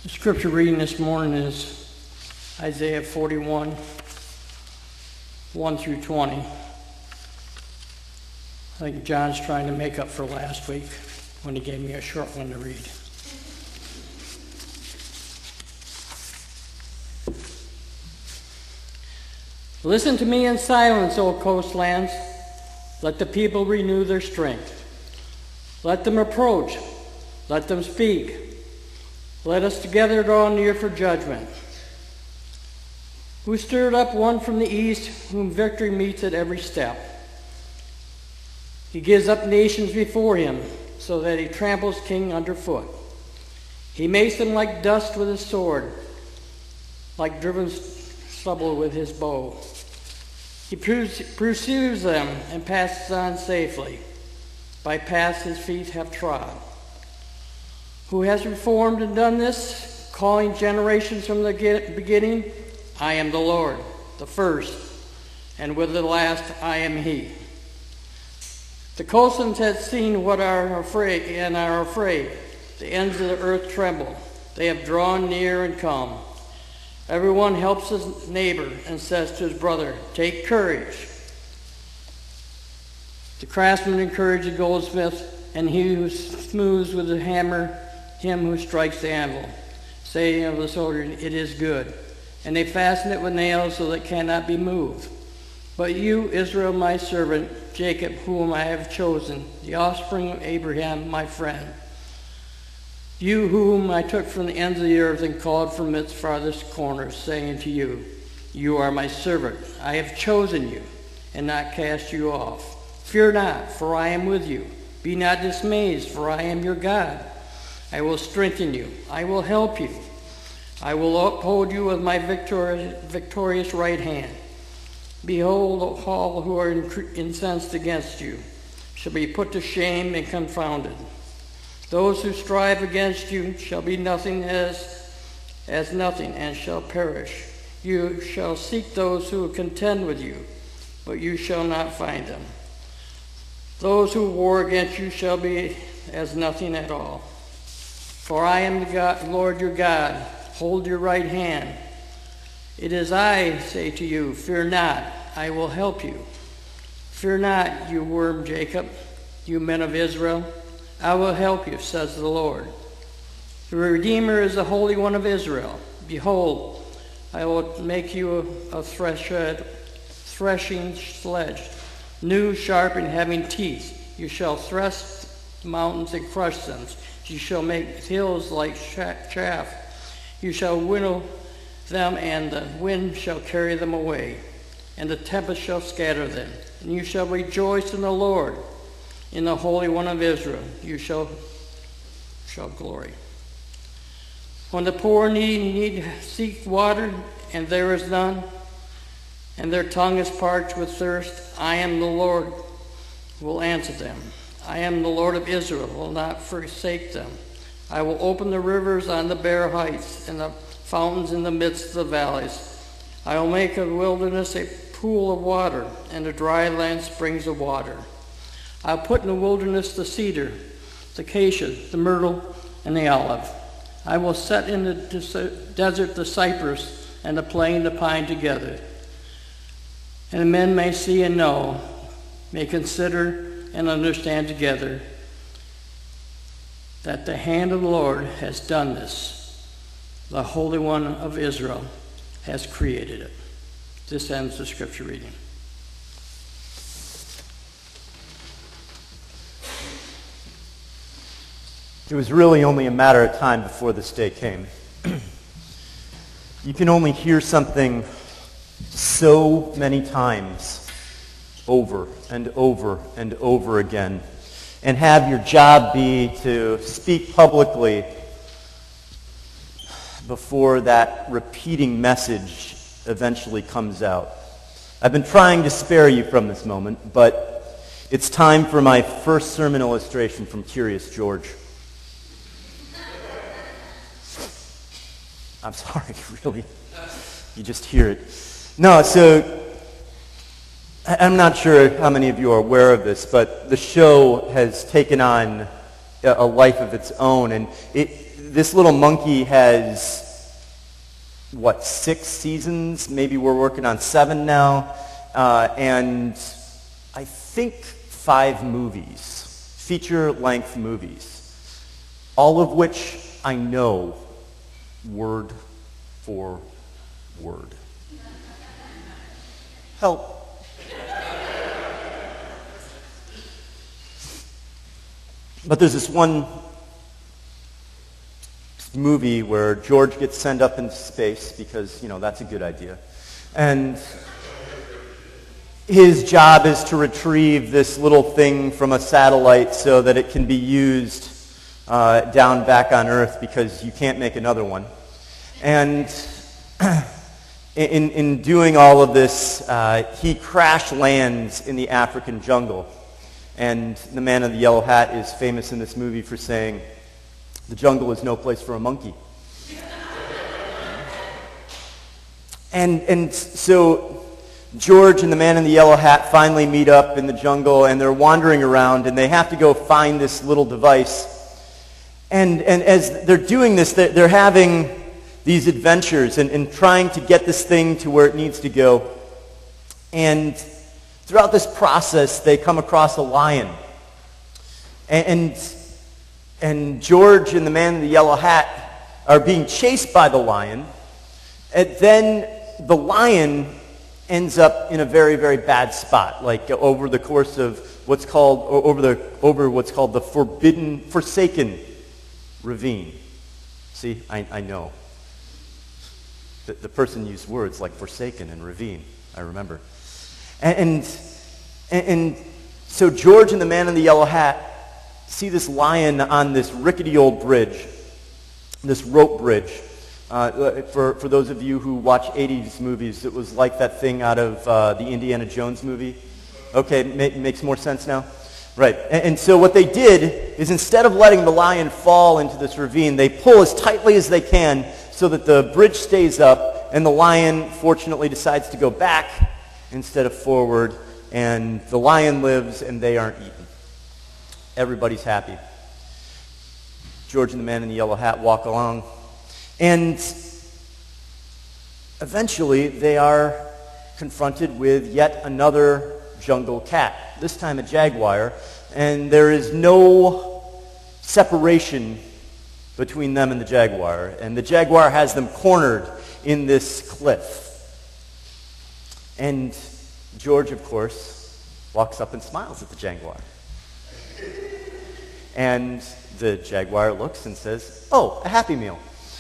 The scripture reading this morning is Isaiah 41, 1 through 20. I think John's trying to make up for last week when he gave me a short one to read. Listen to me in silence, O coastlands. Let the people renew their strength. Let them approach. Let them speak. Let us together draw near for judgment. Who stirred up one from the east, whom victory meets at every step. He gives up nations before him, so that he tramples king underfoot. He makes them like dust with his sword, like driven stubble with his bow. He pursues them and passes on safely, by paths his feet have trod. Who has reformed and done this, calling generations from the beginning? I am the Lord, the first, and with the last I am he. The coastlands have seen what are afraid and are afraid. The ends of the earth tremble. They have drawn near and come. Everyone helps his neighbor and says to his brother, take courage. The craftsman encourages the goldsmith, and he who smooths with the hammer him who strikes the anvil, saying of the soldier, it is good. And they fasten it with nails so that it cannot be moved. But you, Israel, my servant, Jacob, whom I have chosen, the offspring of Abraham, my friend, you whom I took from the ends of the earth and called from its farthest corners, saying to you, you are my servant. I have chosen you and not cast you off. Fear not, for I am with you. Be not dismayed, for I am your God. I will strengthen you. I will help you. I will uphold you with my victorious right hand. Behold, all who are incensed against you shall be put to shame and confounded. Those who strive against you shall be nothing as nothing, and shall perish. You shall seek those who contend with you, but you shall not find them. Those who war against you shall be as nothing at all. For I am the God, Lord your God. Hold your right hand. It is I, say to you, fear not, I will help you. Fear not, you worm Jacob, you men of Israel. I will help you, says the Lord. The Redeemer is the Holy One of Israel. Behold, I will make you a threshing sledge, new, sharp, and having teeth. You shall thresh mountains and crush them. You shall make hills like chaff. You shall winnow them, and the wind shall carry them away, and the tempest shall scatter them. And you shall rejoice in the Lord, in the Holy One of Israel. You shall glory. When the poor need seek water, and there is none, and their tongue is parched with thirst, I am the Lord, will answer them. I am the Lord of Israel, will not forsake them. I will open the rivers on the bare heights and the fountains in the midst of the valleys. I will make a wilderness a pool of water, and a dry land springs of water. I'll put in the wilderness the cedar, the acacia, the myrtle, and the olive. I will set in the desert the cypress, and the plain the pine together. And men may see and know, may consider and understand together that the hand of the Lord has done this. The Holy One of Israel has created it. This ends the scripture reading. It was really only a matter of time before this day came. You can only hear something so many times, over and over and over again, and have your job be to speak publicly before that repeating message eventually comes out. I've been trying to spare you from this moment, but it's time for my first sermon illustration from Curious George. I'm sorry, really. You just hear it. No, so I'm not sure how many of you are aware of this, but the show has taken on a life of its own. And this little monkey has, 6 seasons? Maybe we're working on 7 now. And I think 5 movies, feature-length movies, all of which I know word for word. Help. But there's this one movie where George gets sent up into space because, that's a good idea. And his job is to retrieve this little thing from a satellite so that it can be used down back on Earth because you can't make another one. And in doing all of this, he crash lands in the African jungle. And the man in the yellow hat is famous in this movie for saying, "The jungle is no place for a monkey." And so George and the man in the yellow hat finally meet up in the jungle, and they're wandering around, and they have to go find this little device. And as they're doing this, they're having these adventures and trying to get this thing to where it needs to go. And throughout this process, they come across a lion. And George and the man in the yellow hat are being chased by the lion. And then the lion ends up in a very, very bad spot, like over the course of what's called, over what's called the Forsaken Ravine. See, I know. The person used words like forsaken and ravine, I remember. And so George and the man in the yellow hat see this lion on this rickety old bridge, this rope bridge. For those of you who watch 80s movies, it was like that thing out of the Indiana Jones movie. Okay, makes more sense now? Right. And so what they did is instead of letting the lion fall into this ravine, they pull as tightly as they can so that the bridge stays up, and the lion fortunately decides to go back instead of forward, and the lion lives and they aren't eaten. Everybody's happy. George and the man in the yellow hat walk along, and eventually they are confronted with yet another jungle cat, this time a jaguar, and there is no separation between them and the jaguar, and the jaguar has them cornered in this cliff. And George, of course, walks up and smiles at the jaguar. And the jaguar looks and says, "Oh, a Happy Meal."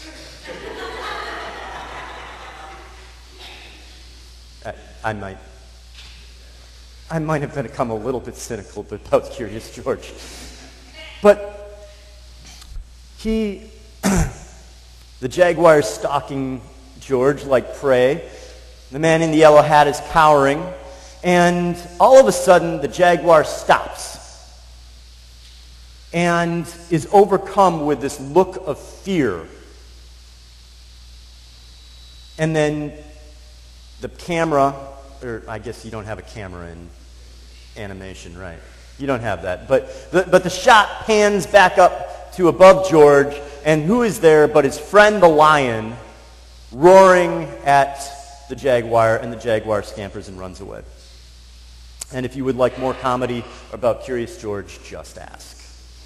I might have become a little bit cynical about Curious George. But the jaguar is stalking George like prey. The man in the yellow hat is cowering. And all of a sudden, the jaguar stops and is overcome with this look of fear. And then the camera, or I guess you don't have a camera in animation, right? You don't have that. But the shot pans back up to above George, and who is there but his friend the lion roaring at the jaguar, and the jaguar scampers and runs away. And if you would like more comedy about Curious George, just ask.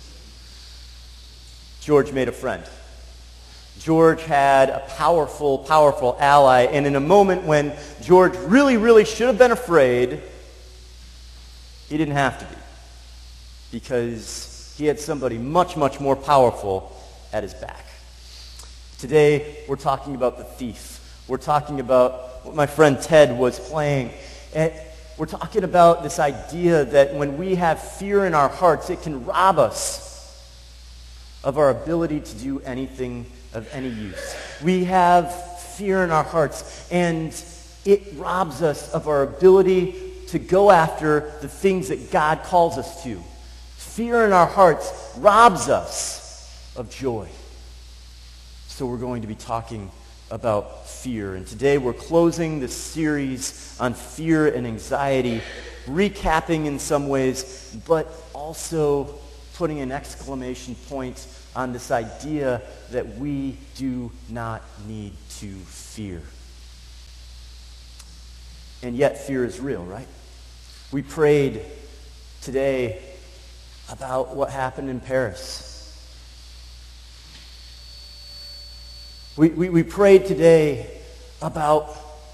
George made a friend. George had a powerful, powerful ally, and in a moment when George really, really should have been afraid, he didn't have to be, because he had somebody much, much more powerful at his back. Today, we're talking about the thief. We're talking about what my friend Ted was playing. And we're talking about this idea that when we have fear in our hearts, it can rob us of our ability to do anything of any use. We have fear in our hearts, and it robs us of our ability to go after the things that God calls us to. Fear in our hearts robs us of joy. So we're going to be talking about fear. And today we're closing this series on fear and anxiety, recapping in some ways, but also putting an exclamation point on this idea that we do not need to fear. And yet fear is real, right? We prayed today about what happened in Paris. We prayed today about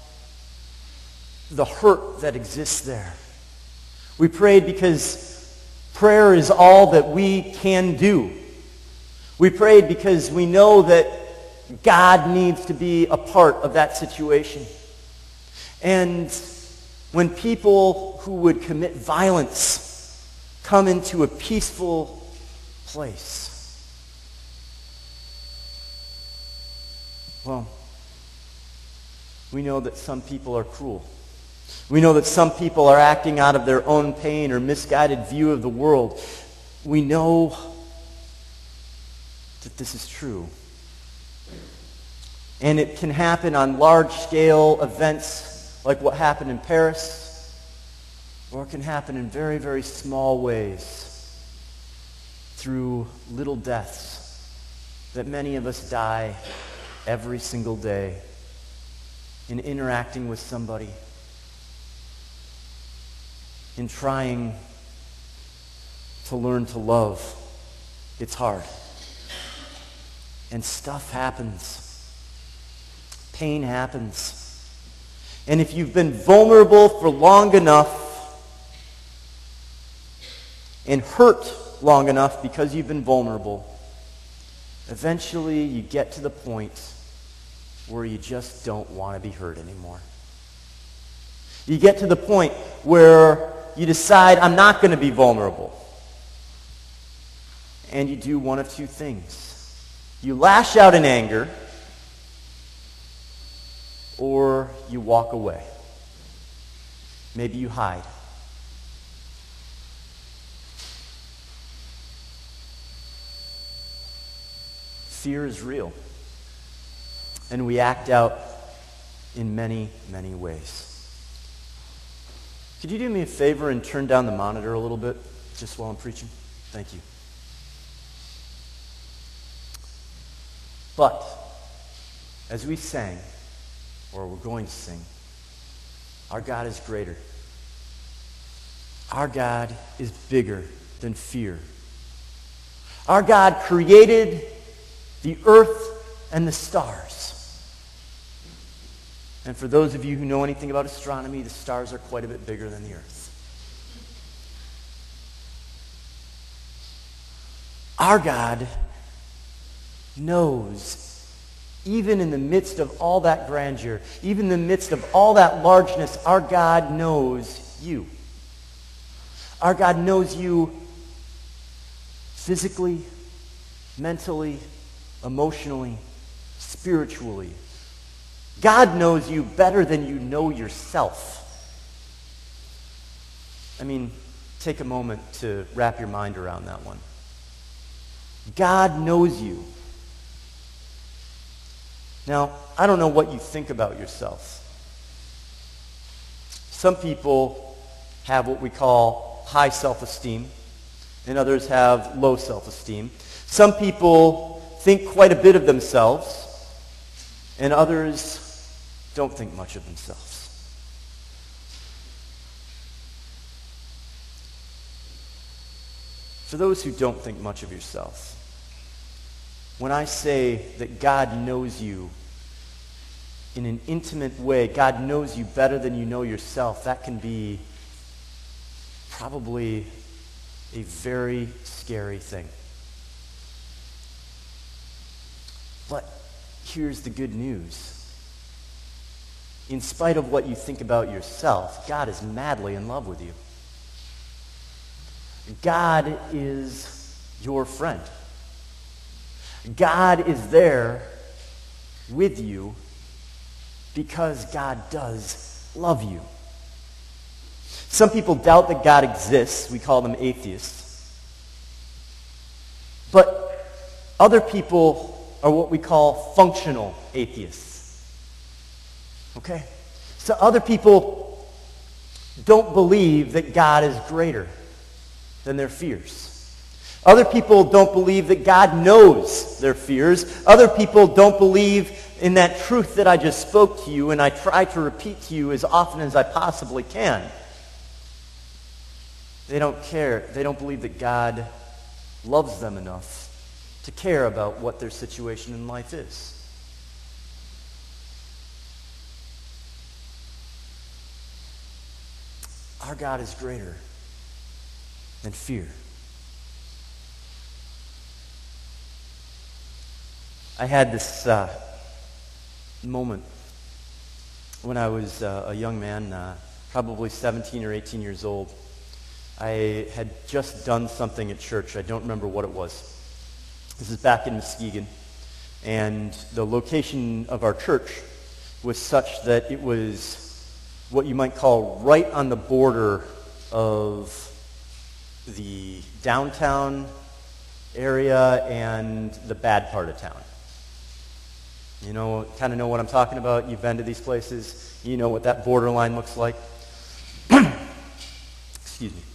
the hurt that exists there. We prayed because prayer is all that we can do. We prayed because we know that God needs to be a part of that situation. And when people who would commit violence come into a peaceful place, well, we know that some people are cruel. We know that some people are acting out of their own pain or misguided view of the world. We know that this is true. And it can happen on large-scale events like what happened in Paris, or it can happen in very, very small ways through little deaths that many of us die every single day in interacting with somebody, in trying to learn to love. It's hard. And stuff happens. Pain happens. And if you've been vulnerable for long enough and hurt long enough because you've been vulnerable, eventually you get to the point where you just don't want to be hurt anymore. You get to the point where you decide, I'm not going to be vulnerable. And you do one of two things. You lash out in anger, or you walk away. Maybe you hide. Fear is real. And we act out in many, many ways. Could you do me a favor and turn down the monitor a little bit just while I'm preaching? Thank you. But as we sang, or we're going to sing, our God is greater. Our God is bigger than fear. Our God created the earth and the stars. And for those of you who know anything about astronomy, the stars are quite a bit bigger than the earth. Our God knows, even in the midst of all that grandeur, even in the midst of all that largeness, our God knows you. Our God knows you physically, mentally, emotionally, spiritually. God knows you better than you know yourself. I mean, take a moment to wrap your mind around that one. God knows you. Now, I don't know what you think about yourself. Some people have what we call high self-esteem, and others have low self-esteem. Some people think quite a bit of themselves, and others don't think much of themselves. For those who don't think much of yourself, when I say that God knows you in an intimate way, God knows you better than you know yourself, that can be probably a very scary thing. But here's the good news. In spite of what you think about yourself, God is madly in love with you. God is your friend. God is there with you because God does love you. Some people doubt that God exists. We call them atheists. But other people are what we call functional atheists. Okay? So other people don't believe that God is greater than their fears. Other people don't believe that God knows their fears. Other people don't believe in that truth that I just spoke to you and I try to repeat to you as often as I possibly can. They don't care. They don't believe that God loves them enough to care about what their situation in life is. Our God is greater than fear. I had this moment when I was a young man, probably 17 or 18 years old. I had just done something at church. I don't remember what it was. This is back in Muskegon. And the location of our church was such that it was what you might call right on the border of the downtown area and the bad part of town. You know, kind of know what I'm talking about. You've been to these places. You know what that borderline looks like. Excuse me.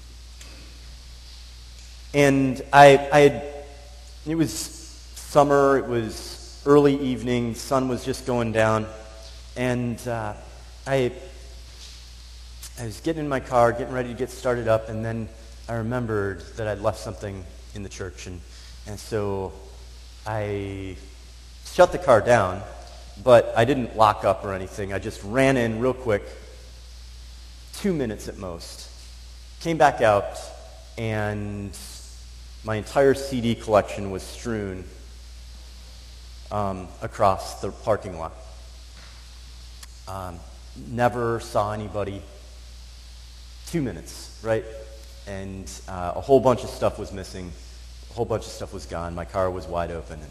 And it was summer, it was early evening, the sun was just going down, and I was getting in my car, getting ready to get started up, and then I remembered that I'd left something in the church, and so I shut the car down, but I didn't lock up or anything. I just ran in real quick, 2 minutes at most, came back out, and my entire CD collection was strewn across the parking lot. Never saw anybody. 2 minutes, right? And a whole bunch of stuff was missing. A whole bunch of stuff was gone. My car was wide open.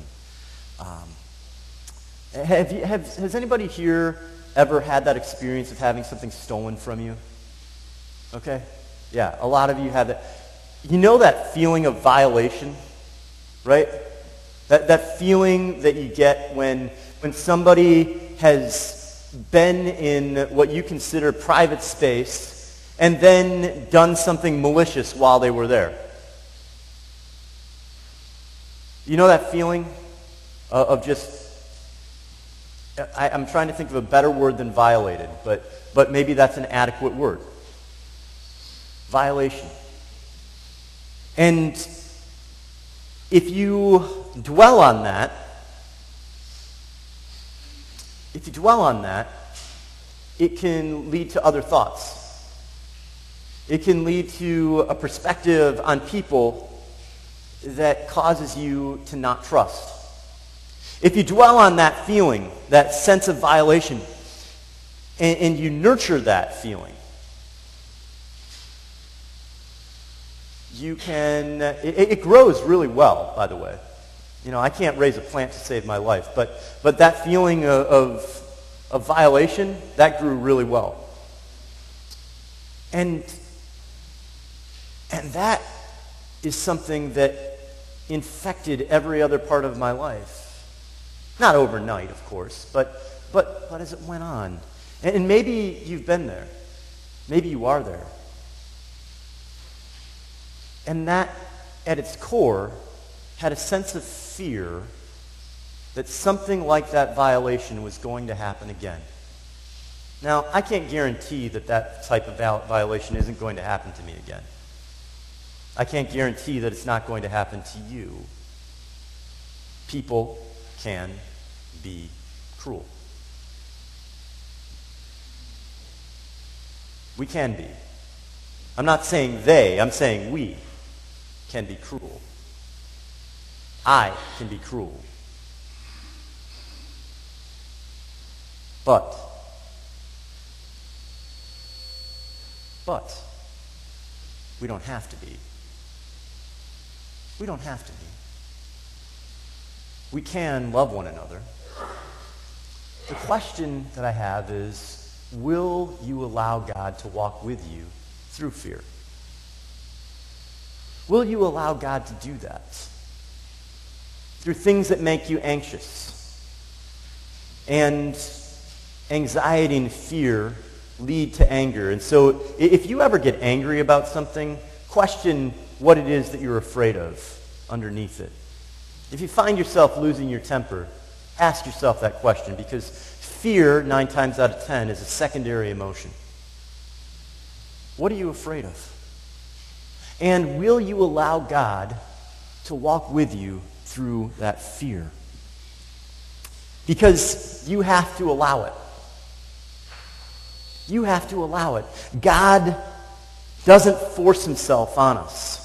And has anybody here ever had that experience of having something stolen from you? Okay? Yeah, a lot of you have that. You know that feeling of violation, right? That feeling that you get when somebody has been in what you consider private space and then done something malicious while they were there. You know that feeling of just, I'm trying to think of a better word than violated, but maybe that's an adequate word. Violation. And if you dwell on that, it can lead to other thoughts. It can lead to a perspective on people that causes you to not trust. If you dwell on that feeling, that sense of violation, and you nurture that feeling, you can, it grows really well, by the way. You know, I can't raise a plant to save my life, but that feeling of violation, that grew really well. And that is something that infected every other part of my life. Not overnight, of course, but as it went on. And maybe you've been there. Maybe you are there. And that, at its core, had a sense of fear that something like that violation was going to happen again. Now, I can't guarantee that type of violation isn't going to happen to me again. I can't guarantee that it's not going to happen to you. People can be cruel. We can be. I'm not saying they, I'm saying we can be cruel. I can be cruel. But we don't have to be. We don't have to be. We can love one another. The question that I have is, will you allow God to walk with you through fear? Will you allow God to do that? Through things that make you anxious. And anxiety and fear lead to anger. And so if you ever get angry about something, question what it is that you're afraid of. underneath it. If you find yourself losing your temper, ask yourself that question, because fear, 9 times out of 10, is a secondary emotion. What are you afraid of? And will you allow God to walk with you through that fear? Because you have to allow it. You have to allow it. God doesn't force himself on us.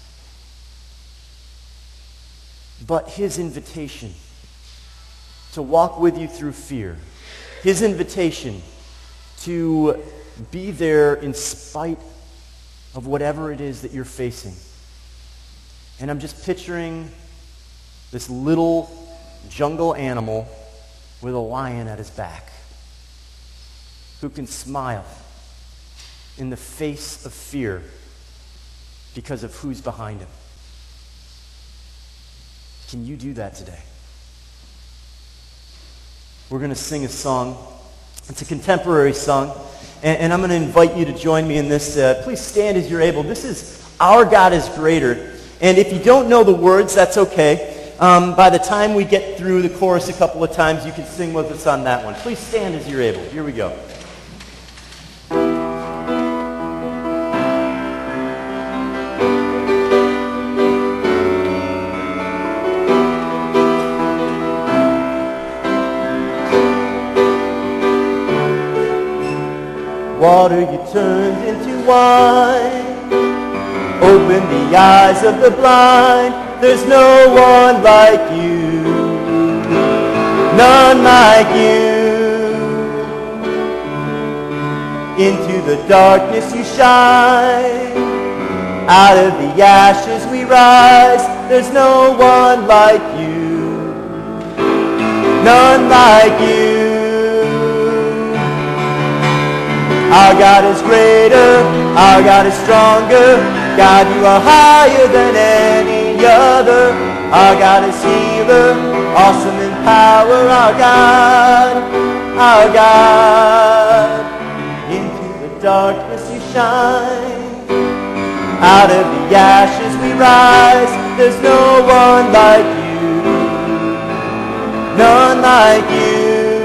But his invitation to walk with you through fear, his invitation to be there in spite of whatever it is that you're facing. And I'm just picturing this little jungle animal with a lion at his back who can smile in the face of fear because of who's behind him. Can you do that today? We're going to sing a song. It's a contemporary song, and I'm going to invite you to join me in this. Please stand as you're able. This is Our God is Greater. And if you don't know the words, that's okay. By the time we get through the chorus a couple of times, you can sing with us on that one. Please stand as you're able. Here we go. Water you turned into wine, open the eyes of the blind. There's no one like you, none like you. Into the darkness you shine, out of the ashes we rise. There's no one like you, none like you. Our God is greater, our God is stronger. God, you are higher than any other. Our God is healer, awesome in power. Our God, our God. Into the darkness you shine, out of the ashes we rise. There's no one like you, none like you.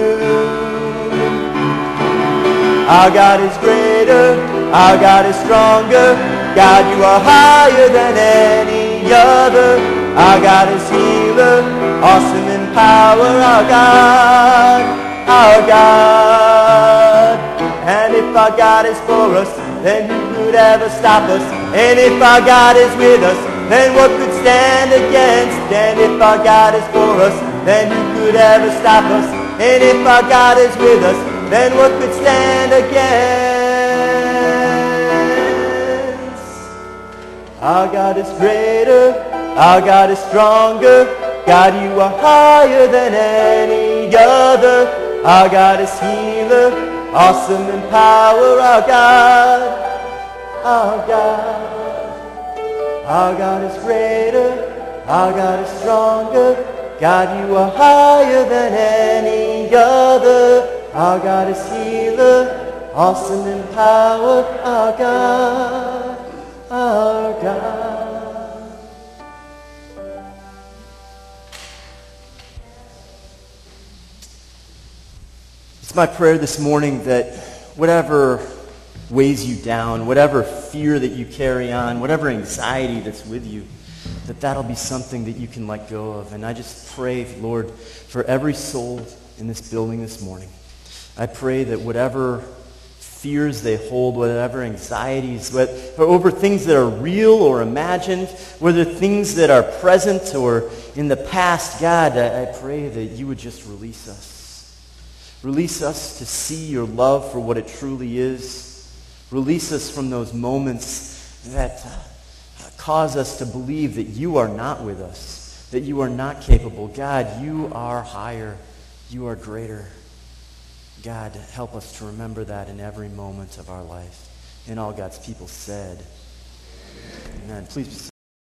Our God is greater, our God is stronger. God, you are higher than any other. Our God is healer, awesome in power. Our God, our God. And if our God is for us, then who could ever stop us? And if our God is with us, then what could stand against? And if our God is for us, then who could ever stop us? And if our God is with us, then what could stand against? Our God is greater, our God is stronger. God, you are higher than any other. Our God is healer, awesome in power. Our God, our God. Our God is greater, our God is stronger. God, you are higher than any other. Our God is healer, awesome in power. Our God, our God. It's my prayer this morning that whatever weighs you down, whatever fear that you carry on, whatever anxiety that's with you, that'll be something that you can let go of. And I just pray, Lord, for every soul in this building this morning. I pray that whatever fears they hold, whatever anxieties, over things that are real or imagined, whether things that are present or in the past, God, I pray that you would just release us. Release us to see your love for what it truly is. Release us from those moments that cause us to believe that you are not with us, that you are not capable. God, you are higher. You are greater. God, help us to remember that in every moment of our life. And all God's people said, amen. Please be seated.